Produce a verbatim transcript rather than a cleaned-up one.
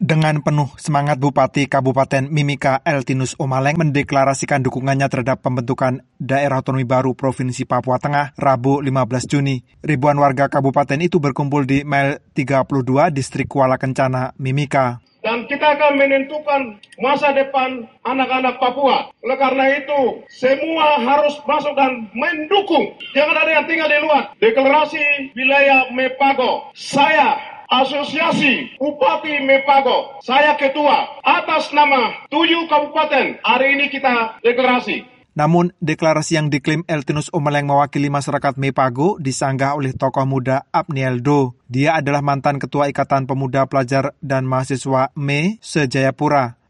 Dengan penuh semangat, Bupati Kabupaten Mimika Eltinus Omaleng mendeklarasikan dukungannya terhadap pembentukan daerah otonomi baru Provinsi Papua Tengah Rabu lima belas Juni. Ribuan warga kabupaten itu berkumpul di Mile tiga puluh dua, Distrik Kuala Kencana, Mimika. Dan kita akan menentukan masa depan anak-anak Papua. Oleh karena itu, semua harus masuk dan mendukung. Jangan ada yang tinggal di luar. Deklarasi wilayah Mepago. Saya Asosiasi Bupati Mepago, saya ketua, atas nama tujuh kabupaten, hari ini kita deklarasi. Namun, deklarasi yang diklaim Eltinus Omaleng mewakili masyarakat Mepago disanggah oleh tokoh muda Apnieldo. Dia adalah mantan Ketua Ikatan Pemuda Pelajar dan Mahasiswa M E se-Jayapura.